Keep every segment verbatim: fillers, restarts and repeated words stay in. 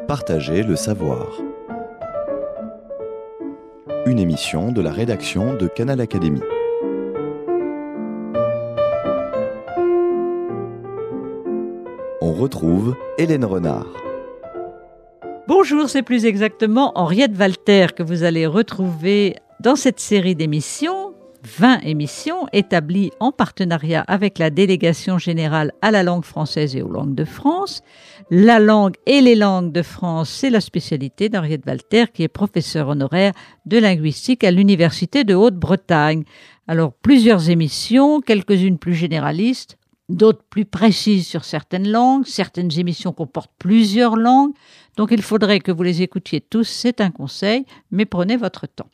Partager le savoir. Une émission de la rédaction de Canal Académie. On retrouve Hélène Renard. Bonjour, c'est plus exactement Henriette Walter que vous allez retrouver dans cette série d'émissions, vingt émissions établies en partenariat avec la Délégation générale à la langue française et aux langues de France. La langue et les langues de France, c'est la spécialité d'Henriette Walter qui est professeure honoraire de linguistique à l'Université de Haute-Bretagne. Alors, plusieurs émissions, quelques-unes plus généralistes, d'autres plus précises sur certaines langues. Certaines émissions comportent plusieurs langues. Donc, il faudrait que vous les écoutiez tous. C'est un conseil, mais prenez votre temps.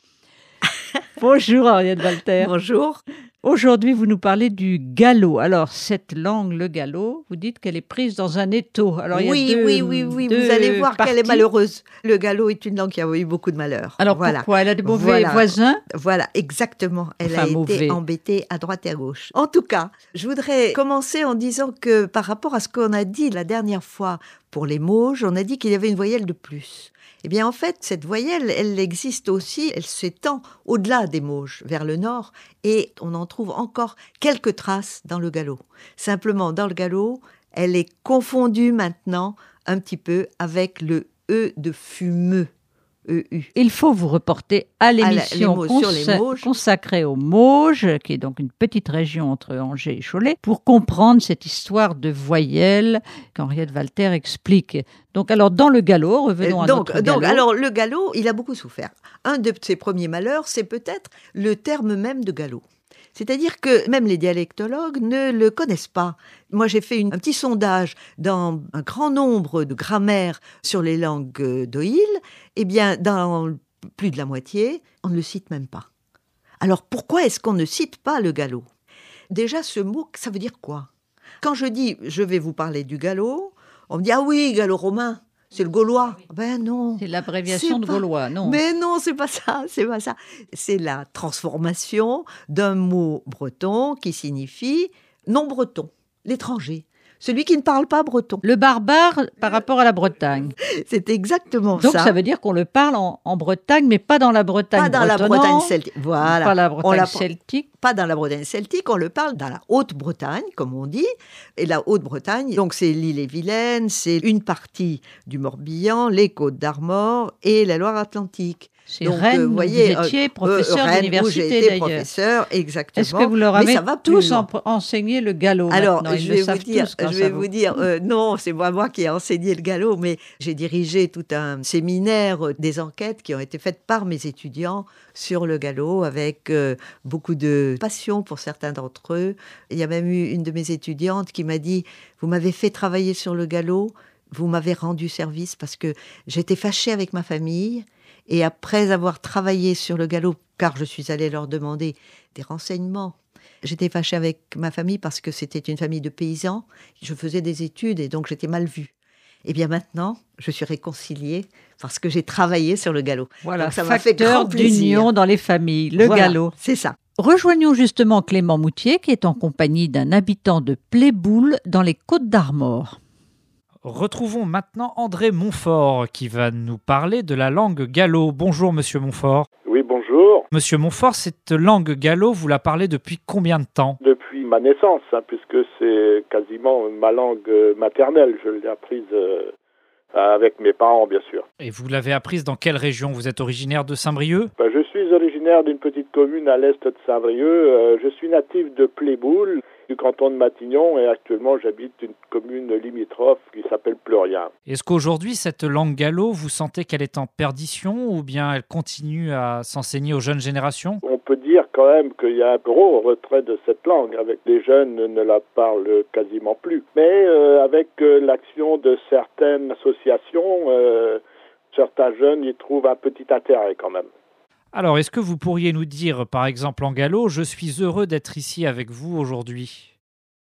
Bonjour Henriette Walter. Bonjour. Aujourd'hui, vous nous parlez du gallo. Alors, cette langue, le gallo, vous dites qu'elle est prise dans un étau. Alors, il oui, y a deux, oui, oui, oui. deux vous allez voir parties. qu'elle est malheureuse. Le gallo est une langue qui a eu beaucoup de malheur. Alors, voilà. pourquoi? Elle a de mauvais voilà. voisins? Voilà, exactement. Elle enfin, a mauvais. été embêtée à droite et à gauche. En tout cas, je voudrais commencer en disant que par rapport à ce qu'on a dit la dernière fois pour les Mauges, on a dit qu'il y avait une voyelle de plus. Eh bien, en fait, cette voyelle, elle existe aussi, elle s'étend au-delà des Mauges, vers le nord, et on en trouve encore quelques traces dans le gallo. Simplement, dans le gallo, elle est confondue maintenant un petit peu avec le E de fumeux. E U. Il faut vous reporter à l'émission à la, cons- consacrée aux Mauges, qui est donc une petite région entre Angers et Cholet, pour comprendre cette histoire de voyelles qu'Henriette Walter explique. Donc, alors, dans le gallo, revenons à donc, notre donc, gallo. Alors, le gallo, il a beaucoup souffert. Un de ses premiers malheurs, c'est peut-être le terme même de gallo. C'est-à-dire que même les dialectologues ne le connaissent pas. Moi, j'ai fait une, un petit sondage dans un grand nombre de grammaires sur les langues d'Oïl. Eh bien, dans plus de la moitié, on ne le cite même pas. Alors, pourquoi est-ce qu'on ne cite pas le gallo ? Déjà, ce mot, ça veut dire quoi ? Quand je dis « je vais vous parler du gallo », on me dit « ah oui, gallo-romain ». C'est le gaulois. Ben non. C'est l'abréviation de pas... gaulois, non. Mais non, c'est pas ça, c'est pas ça. C'est la transformation d'un mot breton qui signifie non-breton, l'étranger, celui qui ne parle pas breton. Le barbare par rapport à la Bretagne. C'est exactement Donc, ça. Donc ça veut dire qu'on le parle en, en Bretagne, mais pas dans la Bretagne Pas dans la Bretagne celtique. Voilà. Pas la Bretagne la... celtique. Pas dans la Bretagne celtique, on le parle dans la Haute-Bretagne, comme on dit. Et la Haute-Bretagne, donc c'est l'île-et-Vilaine, c'est une partie du Morbihan, les Côtes d'Armor et la Loire-Atlantique. C'est donc, Rennes, euh, vous voyez, vous étiez euh, professeur euh, Rennes, d'université où j'ai été d'ailleurs. professeur, exactement. Est-ce que vous leur avez tous en... enseigné le gallo Alors, maintenant? Ils je le vais savent vous dire, tous je vais vous vous dire, euh, non, c'est moi, moi qui ai enseigné le gallo, mais j'ai dirigé tout un séminaire, euh, des enquêtes qui ont été faites par mes étudiants sur le gallo, avec euh, beaucoup de passion pour certains d'entre eux. Il y a même eu une de mes étudiantes qui m'a dit « Vous m'avez fait travailler sur le gallo, vous m'avez rendu service parce que j'étais fâchée avec ma famille. » Et après avoir travaillé sur le gallo, car je suis allée leur demander des renseignements, j'étais fâchée avec ma famille parce que c'était une famille de paysans. Je faisais des études et donc j'étais mal vue. Et bien maintenant, je suis réconciliée parce que j'ai travaillé sur le gallo. Voilà, donc ça facteur m'a fait grand plaisir. D'union dans les familles, le voilà, gallo. C'est ça. Rejoignons justement Clément Moutier qui est en compagnie d'un habitant de Pléboul dans les Côtes d'Armor. Retrouvons maintenant André Montfort qui va nous parler de la langue gallo. Bonjour Monsieur Montfort. Oui, bonjour. Monsieur Montfort, cette langue gallo, vous la parlez depuis combien de temps ? Depuis ma naissance, hein, puisque c'est quasiment ma langue maternelle. Je l'ai apprise euh, avec mes parents, bien sûr. Et vous l'avez apprise dans quelle région ? Vous êtes originaire de Saint-Brieuc ? Ben, je suis originaire d'une petite commune à l'est de Saint-Brieuc. Euh, je suis natif de Pléboul, du canton de Matignon, et actuellement j'habite une commune limitrophe qui s'appelle Pleurien. Est-ce qu'aujourd'hui, cette langue gallo, vous sentez qu'elle est en perdition ou bien elle continue à s'enseigner aux jeunes générations ? On peut dire quand même qu'il y a un gros retrait de cette langue. Avec les jeunes ne la parlent quasiment plus. Mais euh, avec euh, l'action de certaines associations, euh, certains jeunes y trouvent un petit intérêt quand même. Alors, est-ce que vous pourriez nous dire, par exemple en gallo, « Je suis heureux d'être ici avec vous aujourd'hui » ?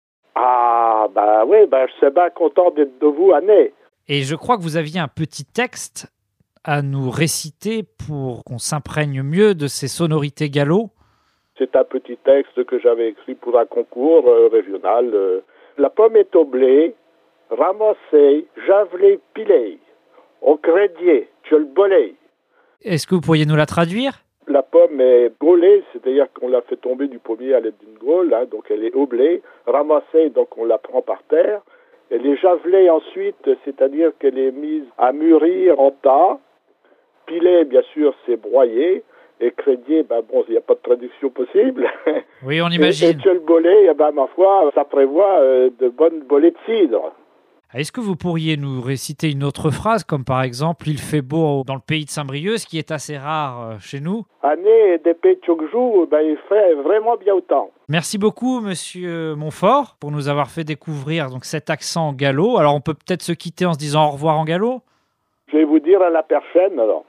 Ah, bah oui, bah, je suis bien content d'être de vous, Anne. Et je crois que vous aviez un petit texte à nous réciter pour qu'on s'imprègne mieux de ces sonorités gallo. C'est un petit texte que j'avais écrit pour un concours euh, régional. Euh, La pomme est au blé, ramassée, javelée, pilée. Au crédier, tcholbolei. Est-ce que vous pourriez nous la traduire ? La pomme est gaulée, c'est-à-dire qu'on la fait tomber du pommier à l'aide d'une gaule, hein, donc elle est oblée, ramassée, donc on la prend par terre. Elle est javelée ensuite, c'est-à-dire qu'elle est mise à mûrir en tas. Pilée, bien sûr, c'est broyer. Et crédier, ben bon, il n'y a pas de traduction possible. Oui, on imagine. Et, et tcholbolei, eh ben, ma foi, ça prévoit euh, de bonnes bolées de cidre. Est-ce que vous pourriez nous réciter une autre phrase, comme par exemple « Il fait beau dans le pays de Saint-Brieuc », ce qui est assez rare chez nous ? Année d'épée Tchokjou, ben, il fait vraiment bien autant. Merci beaucoup, monsieur Montfort, pour nous avoir fait découvrir donc, cet accent gallo. Alors, on peut peut-être se quitter en se disant au revoir en gallo ? Je vais vous dire à la prochaine, alors.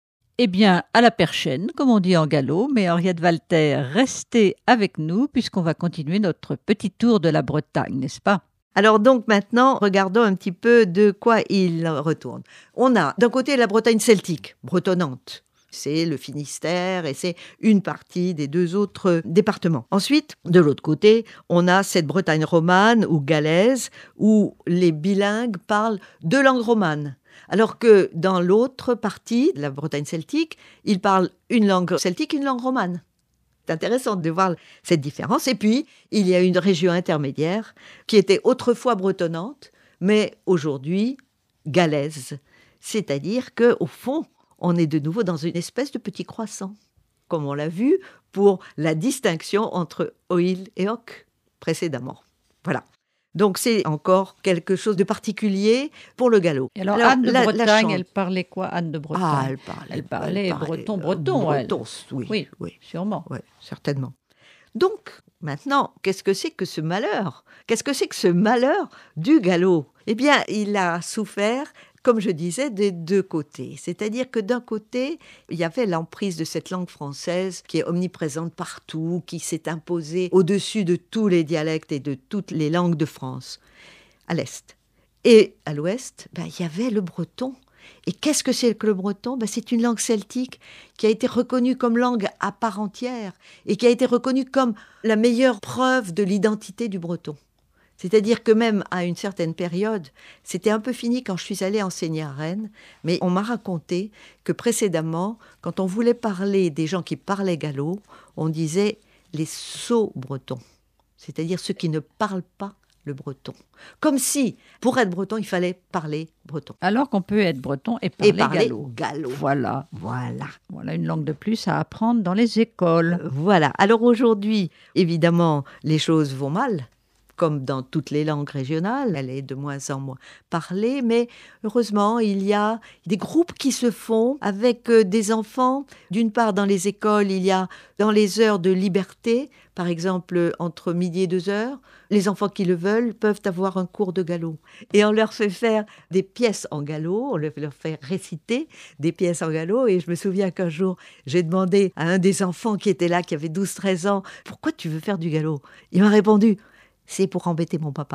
Eh bien, à la prochaine, comme on dit en gallo, mais Henriette Walter, restez avec nous puisqu'on va continuer notre petit tour de la Bretagne, n'est-ce pas ? Alors donc maintenant, regardons un petit peu de quoi il retourne. On a d'un côté la Bretagne celtique, bretonnante. C'est le Finistère et c'est une partie des deux autres départements. Ensuite, de l'autre côté, on a cette Bretagne romane ou galaise où les bilingues parlent deux langues romanes. Alors que dans l'autre partie de la Bretagne celtique, ils parlent une langue celtique et une langue romane. C'est intéressant de voir cette différence. Et puis, il y a une région intermédiaire qui était autrefois bretonnante, mais aujourd'hui galaise. C'est-à-dire qu'au fond, on est de nouveau dans une espèce de petit croissant, comme on l'a vu pour la distinction entre Oïl et Oc précédemment. Voilà. Donc, c'est encore quelque chose de particulier pour le gallo. Et alors, alors Anne de la, Bretagne, la elle parlait quoi, Anne de Bretagne ? Ah, elle parlait, elle parlait, elle parlait breton, euh, breton, breton, elle. Oui, oui, oui, sûrement. oui, certainement. Donc, maintenant, qu'est-ce que c'est que ce malheur ? Qu'est-ce que c'est que ce malheur du gallo ? Eh bien, il a souffert, comme je disais, des deux côtés. C'est-à-dire que d'un côté, il y avait l'emprise de cette langue française qui est omniprésente partout, qui s'est imposée au-dessus de tous les dialectes et de toutes les langues de France, à l'Est. Et à l'Ouest, ben, il y avait le breton. Et qu'est-ce que c'est que le breton ? Ben, c'est une langue celtique qui a été reconnue comme langue à part entière et qui a été reconnue comme la meilleure preuve de l'identité du breton. C'est-à-dire que même à une certaine période, c'était un peu fini quand je suis allée enseigner à Rennes, mais on m'a raconté que précédemment, quand on voulait parler des gens qui parlaient gallo, on disait les sots bretons, c'est-à-dire ceux qui ne parlent pas le breton. Comme si, pour être breton, il fallait parler breton. Alors qu'on peut être breton et parler, et parler gallo. gallo. Voilà. Voilà. Voilà une langue de plus à apprendre dans les écoles. Voilà. Alors aujourd'hui, évidemment, les choses vont mal, comme dans toutes les langues régionales. Elle est de moins en moins parlée, mais heureusement, il y a des groupes qui se font avec des enfants. D'une part, dans les écoles, il y a dans les heures de liberté, par exemple, entre midi et deux heures, les enfants qui le veulent peuvent avoir un cours de gallo. Et on leur fait faire des pièces en gallo, on leur fait réciter des pièces en gallo. Et je me souviens qu'un jour, j'ai demandé à un des enfants qui était là, qui avait douze treize ans, « Pourquoi tu veux faire du gallo ?» Il m'a répondu, « C'est pour embêter mon papa. »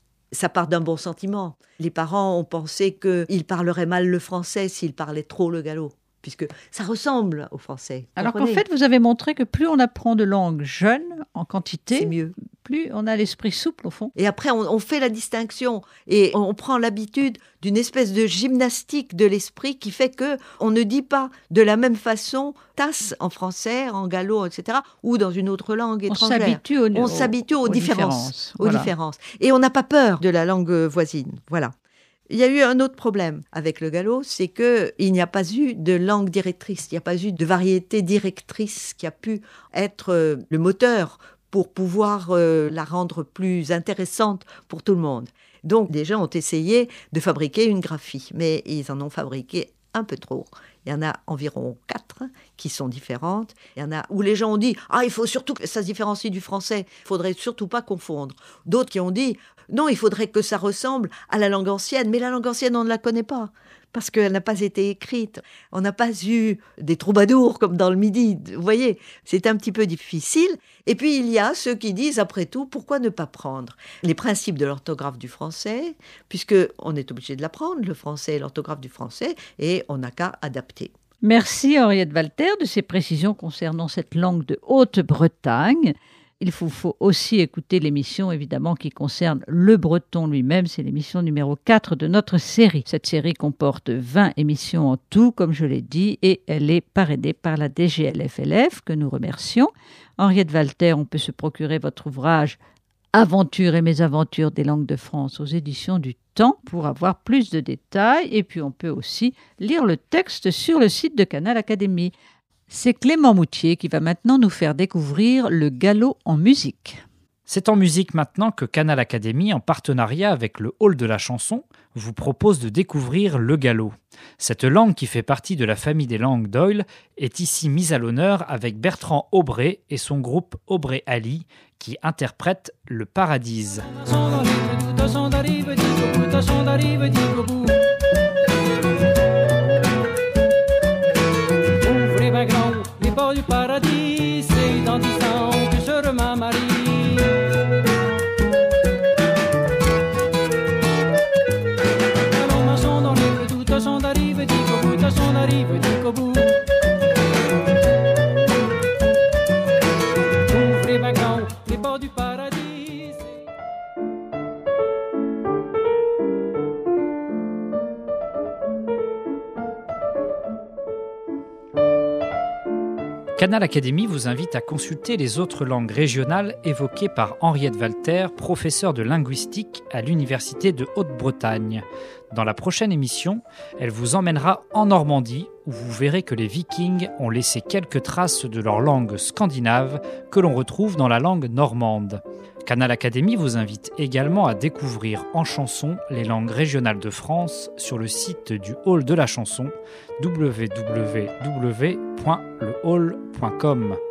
Ça part d'un bon sentiment. Les parents ont pensé qu'ils parleraient mal le français s'ils parlaient trop le gallo, puisque ça ressemble au français. Alors qu'en comprenez ? fait, vous avez montré que plus on apprend de langues jeunes, en quantité, c'est mieux. Plus on a l'esprit souple au fond. Et après, on, on fait la distinction et on, on prend l'habitude d'une espèce de gymnastique de l'esprit qui fait que on ne dit pas de la même façon tasse en français, en gallo, et cetera, ou dans une autre langue étrangère. On s'habitue aux, on aux, s'habitue aux, aux différences, différences. aux Voilà. différences. Et on n'a pas peur de la langue voisine. Voilà. Il y a eu un autre problème avec le gallo, c'est qu'il n'y a pas eu de langue directrice, il n'y a pas eu de variété directrice qui a pu être euh, le moteur pour pouvoir euh, la rendre plus intéressante pour tout le monde. Donc, des gens ont essayé de fabriquer une graphie, mais ils en ont fabriqué un peu trop. Il y en a environ quatre qui sont différentes. Il y en a où les gens ont dit « Ah, il faut surtout que ça se différencie du français, il ne faudrait surtout pas confondre ». D'autres qui ont dit « Non, il faudrait que ça ressemble à la langue ancienne, mais la langue ancienne, on ne la connaît pas. » Parce qu'elle n'a pas été écrite. On n'a pas eu des troubadours comme dans le Midi. Vous voyez, c'est un petit peu difficile. Et puis, il y a ceux qui disent, après tout, pourquoi ne pas prendre les principes de l'orthographe du français, puisqu'on est obligé de l'apprendre, le français et l'orthographe du français, et on n'a qu'à adapter. Merci Henriette Walter de ces précisions concernant cette langue de Haute-Bretagne. il faut, faut aussi écouter l'émission évidemment qui concerne le breton lui-même. C'est l'émission numéro quatre de notre série. Cette série comporte vingt émissions en tout, comme je l'ai dit, et elle est parrainée par la D G L F L F, que nous remercions. Henriette Walter, on peut se procurer votre ouvrage Aventures et mésaventures des langues de France aux éditions du Temps pour avoir plus de détails. Et puis on peut aussi lire le texte sur le site de Canal Académie. C'est Clément Moutier qui va maintenant nous faire découvrir le gallo en musique. C'est en musique maintenant que Canal Académie, en partenariat avec le Hall de la chanson, vous propose de découvrir le gallo. Cette langue qui fait partie de la famille des langues d'Oïl est ici mise à l'honneur avec Bertrand Aubré et son groupe Aubré Ali qui interprète le Paradise. Ouvrez ma grand les bords du paradis, c'est dans dix ans que je remarie. Allons marchons dans les rues, tâchons d'arriver jusqu'au bout, tâchons d'arriver jusqu'au bout. Ouvrez ma grand les bords du paradis. Canal Académie vous invite à consulter les autres langues régionales évoquées par Henriette Walter, professeure de linguistique à l'Université de Haute-Bretagne. Dans la prochaine émission, elle vous emmènera en Normandie, où vous verrez que les Vikings ont laissé quelques traces de leur langue scandinave que l'on retrouve dans la langue normande. Canal Académie vous invite également à découvrir en chanson les langues régionales de France sur le site du Hall de la chanson w w w point le hall point com.